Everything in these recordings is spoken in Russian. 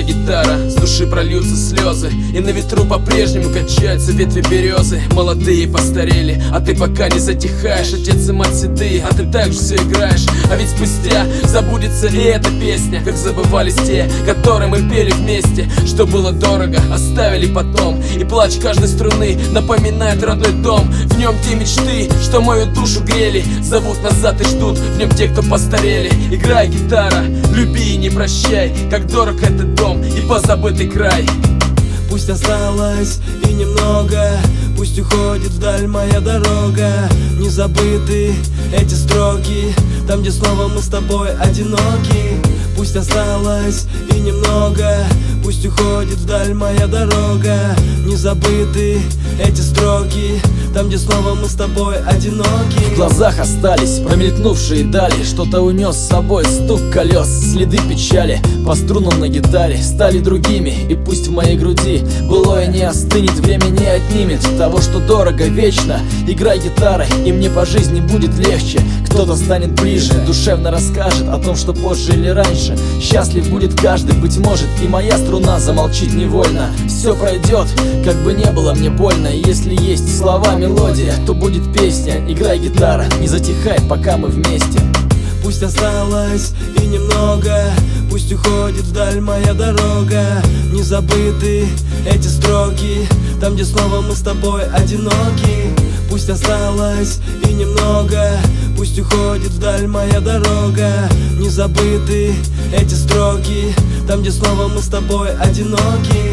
гитара, с души прольются слезы, и на ветру по-прежнему качаются ветви березы. Молодые постарели, а ты пока не затихаешь. Отец и мать седые, а ты так же все играешь. А ведь спустя забудется и эта песня, как забывались те, которые мы пели вместе. Что было дорого, оставили потом, и плач каждой струны напоминает родной дом. В нем те мечты, что мою душу грели, зовут назад и ждут в нем те, кто постарели. Играй, гитара, люби и не прощай, как дорог этот дом и позабытый край. Пусть осталось и немного, пусть уходит вдаль моя дорога. Не забыты эти строки, там, где снова мы с тобой одиноки. Пусть осталось и немного, пусть уходит вдаль моя дорога. Не забыты эти строки, там, где снова мы с тобой одиноки. В глазах остались промелькнувшие дали, что-то унес с собой стук колес. Следы печали по струнам на гитаре стали другими, и пусть в моей груди былое не остынет, время не отнимет того, что дорого вечно. Играй гитарой, и мне по жизни будет легче. Кто-то станет ближе, душевно расскажет о том, что позже или раньше. Счастлив будет каждый, быть может, и моя струна замолчит невольно. Все пройдет, как бы не было мне больно. И если есть слова, мелодия, то будет песня. Играй, гитара, не затихай, пока мы вместе. Пусть осталось и немного, пусть уходит вдаль моя дорога. Не забыты эти строки, там, где снова мы с тобой одиноки. Пусть осталось и немного, пусть уходит вдаль моя дорога. Не забыты эти строки, там, где снова мы с тобой одиноки.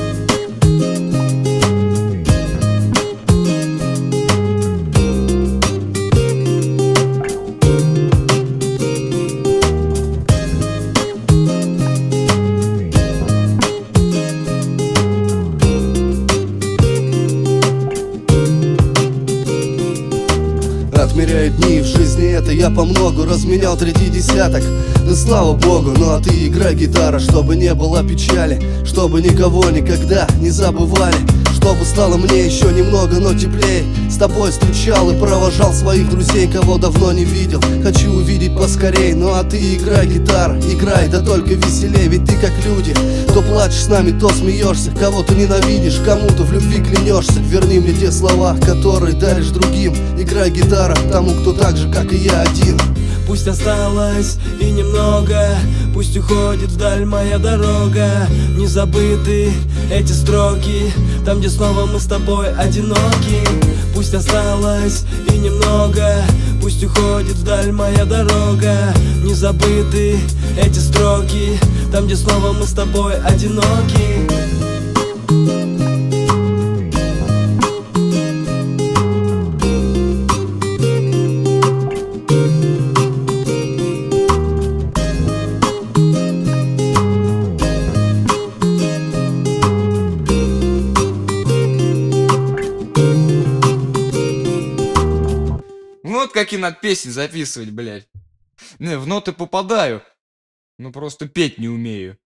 Отмеряю дни в жизни, это я по многу разменял третий десяток. Да слава богу, ну а ты играй, гитара, чтобы не было печали, чтобы никого никогда не забывали, чтобы стало мне еще немного, но теплее. С тобой встречал и провожал своих друзей, кого давно не видел, хочу увидеть поскорей. Ну а ты играй, гитара, играй, да только веселей. Ведь ты как люди, то плачешь с нами, то смеешься, кого-то ненавидишь, кому-то в любви клянешься. Верни мне те слова, которые даришь другим. Играй, гитара, тому, кто так же, как и я, один. Пусть осталось и немного, пусть уходит вдаль моя дорога. Не забыты эти строки, там, где снова мы с тобой одиноки. Пусть осталось и немного, пусть уходит вдаль моя дорога. Не забыты эти строки, там, где снова мы с тобой одиноки. Вот какие надо песни записывать, блядь. Не, в ноты попадаю, но просто петь не умею.